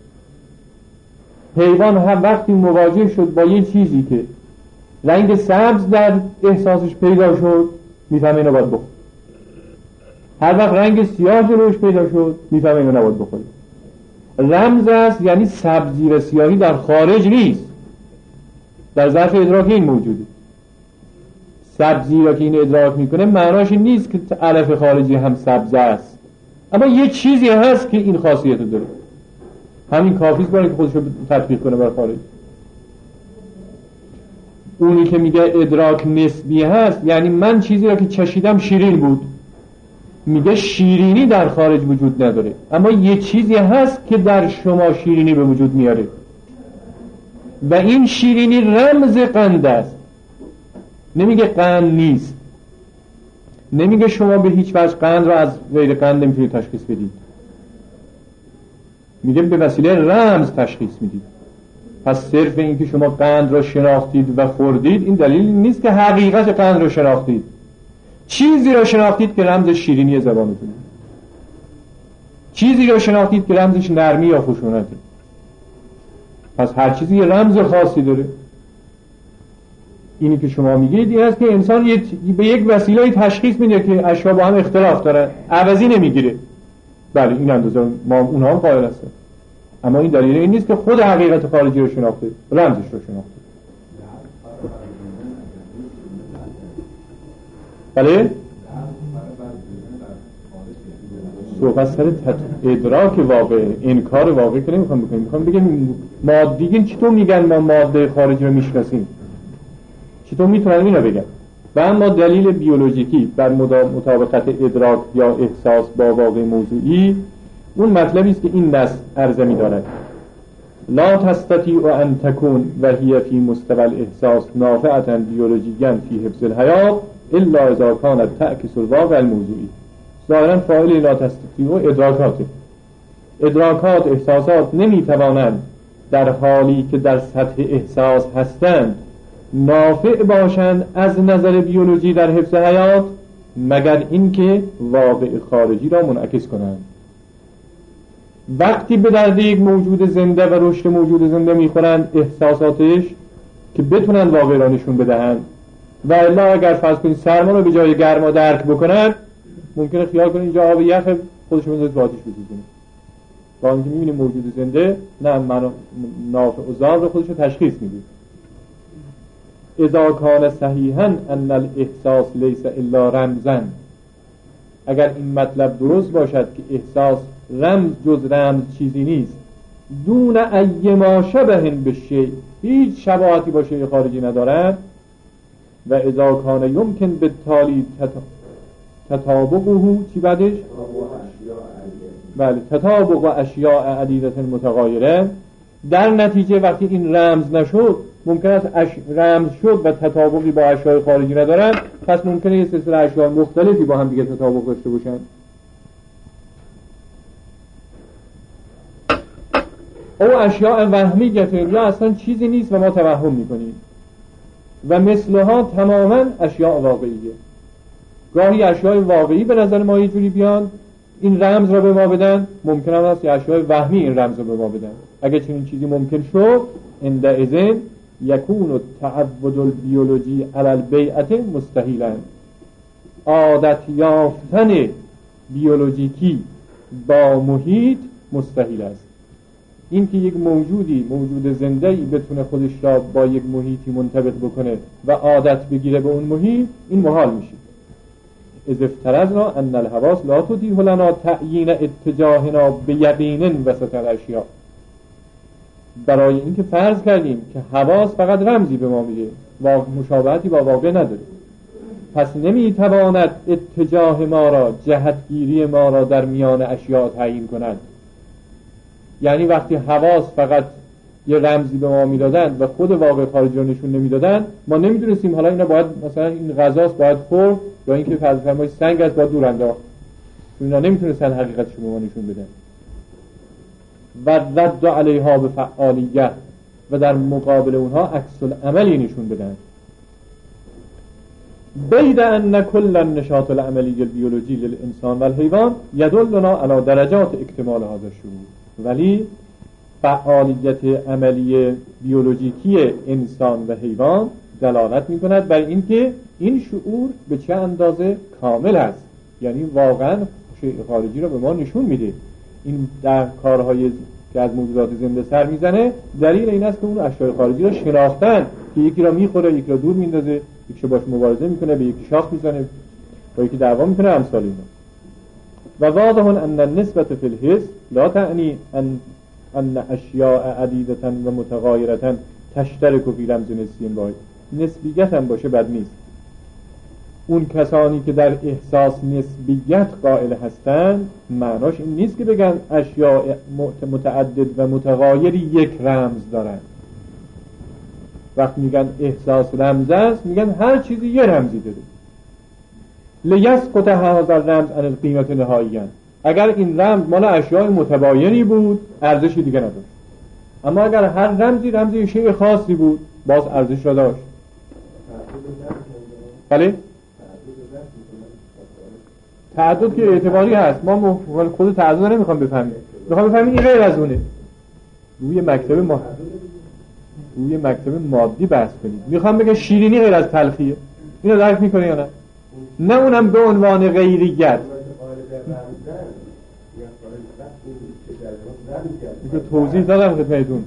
حیوان هم وقتی مواجه شد با یه چیزی که رنگ سبز در احساسش پیدا شد، میفهمه اینو باید بخوره. هر وقت رنگ سیاه جلوش پیدا شد، میفهمه اینو نباید بخوره. رمز است، یعنی سبزی و سیاهی در خارج نیست، در ظرف ادراک این موجوده. سبزی را که این ادراک میکنه معناش این نیست که علف خارجی هم سبزه است، اما یه چیزی هست که این خاصیت رو داره، همین کافیست برای که خودش رو تطبیق کنه بر خارج. اونی که میگه ادراک نسبی هست یعنی من چیزی را که چشیدم شیرین بود، میگه شیرینی در خارج وجود نداره، اما یه چیزی هست که در شما شیرینی به وجود میاره و این شیرینی رمز قند است. نمیگه قند نیست، نمیگه شما به هیچ وجه قند را از غیر قند نمیتونید تشخیص بدید، میگه به وسیله رمز تشخیص میدید. پس صرف این که شما قند را شناختید و خوردید این دلیل نیست که حقیقت قند را شناختید. چیزی را شناختید که رمز شیرینی زبانتونه، چیزی را شناختید که رمزش نرمی یا خشونته. پس هر چیزی یه رمز خاصی داره. اینی که شما میگید این است که انسان به یک وسیله تشخیص میده که اشیا با هم اختلاف دارن، عوضی نمیگیره. بله این اندازه ما اونها هم قائل هستن، اما این دلیل این نیست که خود حقیقت خارجی رو شناخته، رمزش رو شناخته. بله صحبت سر ادراک واقع، انکار واقع که نمیخوام بکنیم، میخوام بگم مادیگین چطور میگن ما ماده خارجی رو میشناسیم، چطور میتونن اینو بگن؟ و اما دلیل بیولوژیکی بر مطابقت ادراک یا احساس با واقع موضوعی اون مطلبی است که این نص عرضه می‌دارد: لا تستطيع ان تكون وهي في مستوى الاحساس نافعة بیولوژیاً في حفظ الحیات الا اذا كانت تعكس الواقع الموضوعی. ظاهراً فاعل لا تستطيع ادراکات ادراکات احساسات نمیتوانند در حالی که در سطح احساس هستند نافع باشند از نظر بیولوژی در حفظ حیات مگر اینکه واقع خارجی را منعکس کنند. وقتی به درد یک موجود زنده و رشد موجود زنده میخورند احساساتش که بتونن واقع را نشون بدهند، و الا اگر فرض کنید سرما رو به جای گرما درک بکنن ممکنه خیال کنید اینجا آب یخ خودش بذارید تو آتش بسوزونه. با اینکه میبینیم موجود زنده نه من نافع و ضار رو خودش رو تشخیص میده. اذا کان صحیحا ان الاحساس لیس الا رمزا، اگر این مطلب درست باشد که احساس رمز جز رمز چیزی نیست، دون ایما شبه بشی، هیچ شباهتی با شیء خارجی ندارد، و اذا کان یمکن بالتالی تطابقه چی بعدش؟ بله تطابق و اشیاء عدیدة متغایره. در نتیجه وقتی این رمز نشد ممکن است اش... رمز شد و تطابقی با اشیاء خارجی ندارن، پس ممکنه یه سلسله اشیاء مختلفی با هم دیگه تطابق داشته باشن. او اشیاء وهمیه یا اصلا چیزی نیست و ما توهم میکنیم، و مثلها تماما اشیاء واقعیه. گاهی اشیاء واقعی به نظر ما یه جوری بیان این رمز را به ما بدن، ممکن است یا اشیاء وهمی این رمز را به ما بدن. اگه چنین چیزی ممکن شد عندئذ یکون التعود البیولوژی علی البیئة مستحیلا، عادت یافتن بیولوژیکی با محیط مستحیل است. این که یک موجودی موجود زنده‌ای بتونه خودش را با یک محیطی منطبق بکنه و عادت بگیره به اون محیط، این محال میشه. اذ افترضنا ان الحواس لا تتیح لنا تعیین اتجاهنا بیقین وسط الاشیاء، برای اینکه فرض کردیم که حواس فقط رمزی به ما میده و مشابهتی با واقع نداره، پس نمیتواند اتجاه ما را، جهتگیری ما را در میان اشیاء تعیین کند. یعنی وقتی حواس فقط یه رمزی به ما میدادن و خود واقع خارجی رو نشون نمیدادن، ما نمیدونستیم حالا اینا باید مثلا این غذاست باید خورد یا اینکه فرض فرمایید سنگ است باید دور انداخت. اینا نمیتونستن حقیقتش رو به ما نشون بدن. و رد علیها به فعالیت، و در مقابل اونها عکس العملی نشون بدن. بید ان کل النشاط العملی البیولوژی للانسان و الحیوان یدلنا علی درجات اکتمال هذا الشعور، ولی فعالیت عملی بیولوژیکی انسان و حیوان دلالت می‌کند بر اینکه این شعور به چه اندازه کامل است، یعنی واقعا شیء خارجی رو به ما نشون میده. این در کارهای که از موجودات زنده سر میزنه دلیل این است که اون اشیاء خارجی رو شناختن که یکی را میخوره، یکی را دور میندازه، یکی باش مبارزه میکنه، به یکی شاخ میزنه، با یکی دعوا میکنه، امثال اینا. و واضح ان النسبة فی الحس لا تعنی ان ان اشیاء عدیدة و متغایرة تشترک فی رمز نسبی واحد. نسبیت هم باشه بد نیست. اون کسانی که در احساس نسبیت قائل هستند معناش این نیست که بگن اشیاء متعدد و متغایری یک رمز دارن. وقتی میگن احساس رمز است میگن هر چیزی یه رمزی داره. لیسقط هذا الرمز عن القیمة نهائیاً. اگر این رمز مال اشیاء متباینی بود ارزشی دیگه نداشت، اما اگر هر رمزی رمزی شیء خاصی بود باز ارزش را داشت. بله؟ تعدد که اعتباری هست، ما خود تعدد رو نمیخوام بفهمیم، میخوام بفهمیم این غیر از اونه. روی مکتب ما روی مکتب مادی بحث کنید. میخوام بگم شیرینی غیر از تلخیه، اینو درک میکنه یا نه؟ نه اونم به عنوان غیریت. اینو توضیح دادم خدمتتون.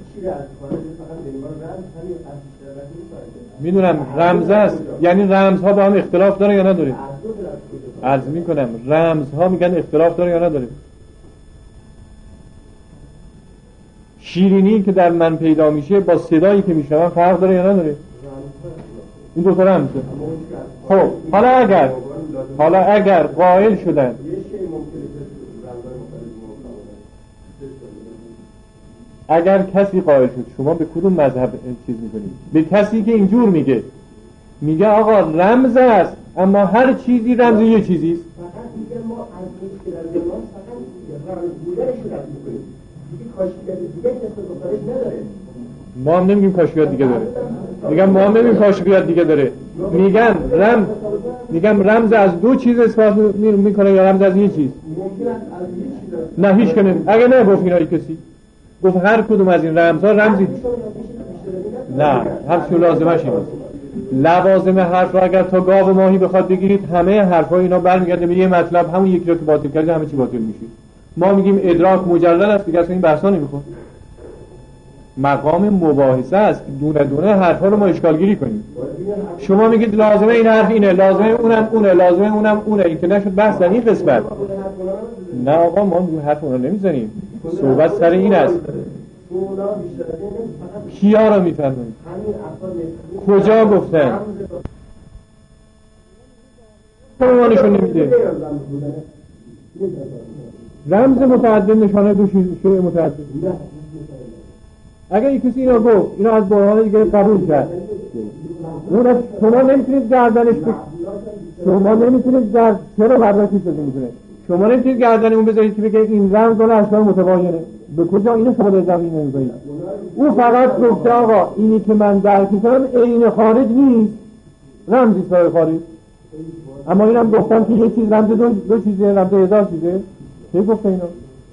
میدونم رمز است، یعنی رمزها با هم اختلاف داره یا نداره؟ عرض میکنم رمزها میگن اختلاف داره یا نداره؟ شیرینی که در من پیدا میشه با صدایی که میشنوم فرق داره یا نداره؟ این دو تا رمزه. خب حالا اگر حالا اگر قائل شدن اگر کسی قائل شد شما به کدوم مذهب چیز میکنید؟ به کسی که اینجور میگه میگه آقا رمز است اما هر چیزی رمز یه چیزی است. فقط میگه ما از مشکل ما فقط رمز بودنش رو رد میکنیم، دیگه کاشفیت دیگه کسی بخارج نداره. ما هم نمیگیم کاشفیت دیگه داره، میگم ما هم نمیگیم کاشفیت دیگه داره، میگن رمز میگم رمز از دو چیز اثبات میکنه یا رمز از یه چیز؟ نه هیچ کنه. اگه نه گفت اینایی کسی گفت هر کدوم از این رمزها رمزی نه همچون لازمش این است. لوازم حرف را اگر تا گاو و ماهی بخواد بگیرید همه حرفا اینا برمیگرده به یه مطلب، همون یکی رو که باطل کردید همه چی باطل میشه. ما میگیم ادراک مجرد است دیگه، اصلا این بحثا نمیخواد. مقام مباحثه است که دونه دونه حرفا رو ما اشکال گیری کنیم. شما میگید لازمه این حرف اینه، لازمه اونم اونه، لازمه اونم اونه، این که نشد بحث در این قسمت. نه آقا ما روی حرف اون رو نمیزنیم، صحبت سر این است. کیا رو میفرمایید؟ کجا گفتن؟ فرمانشون نمیده. رمز متعدد نشانه دو شیء متعدد. اگر یک کسی اینا گفت اینا از برهان دیگه قبول کرد، اون شما نمیتونید گردنش بکنید. شما نمیتونید گرد چرا برداشت میکنه؟ شما نمیتونید گردن اون بذارید که بگه این رمز داره اشکال متباینه. به کجا اینو شما در زمین نمی‌ذارید؟ او فقط گفته آقا اینی که من درک می‌کنم عین خارج نیست، رمزی است خارج. اما اینم گفتم که یه چیز رمز دو, دو چیزه، رمز هزار چیزه. چه گفته اینا؟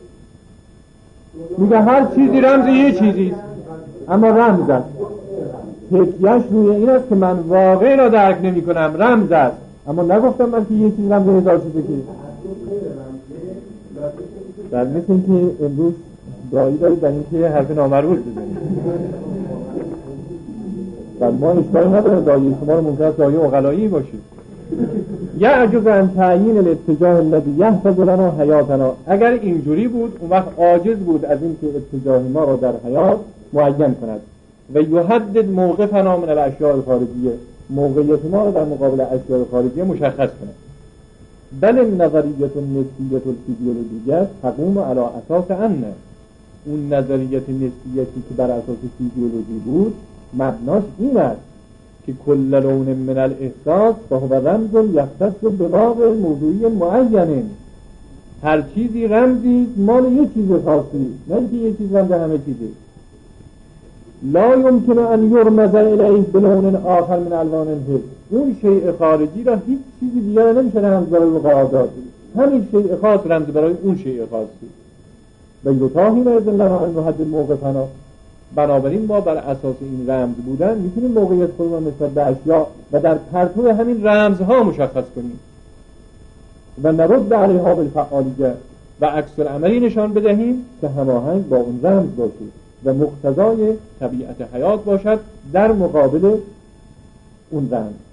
میگه هر چیزی رمز یه چیزی است اما رمز است. تکیه‌اش روی این است که من واقعی را درک نمی‌کنم، رمز است. اما نگفتم من که یه چیز رمز هزار چیزه که در مثل این که امروز دایی دارید در این که حرف نامربوط بزنید و ما اشکالی نداره دایی شما رو ممکن است دایی عقلایی باشید. یا عجز عن تعیین الاتجاه الذی یحفظ لنا حیاتنا. اگر اینجوری بود اون وقت عاجز بود از این که اتجاه ما را در حیات معین کند و یحدد موقفنا من الاشیاء الخارجیه، موقعیت ما را در مقابل اشیاء خارجیه مشخص کند. بل نظریت نسبیت الفیزیولوژیه تقوم علی اساس ان، اون نظریت نسبیتی که بر اساس فیزیولوژی بود مبناش این است که کل لون من الاحساس فهو رمز یختص بباق موضوعی معین. هر چیزی رمزی مال یه چیز خاصی، نه که یه چیز رمز همه چیزه. لا يمكن ان يرمز الیه بلون آخر من الوان الحس. اون شیء خارجی را هیچ چیزی دیگر نمیشه رمز برای قرار داد. همین شیء خاص رمز برای اون شیء خاصی. و یتاهیم از الله ان نحدد موقفنا. بنابراین ما بر اساس این رمز بودن میتونیم موقعیت خودمان نسبت به اشیاء و در پرتو همین رمزها مشخص کنیم و نرد علیها بالفعالیه و عکس العملی نشان بدهیم که هماهنگ با اون رمز باشه و مقتضای طبیعت حیات باشد در مقابل اون رمز.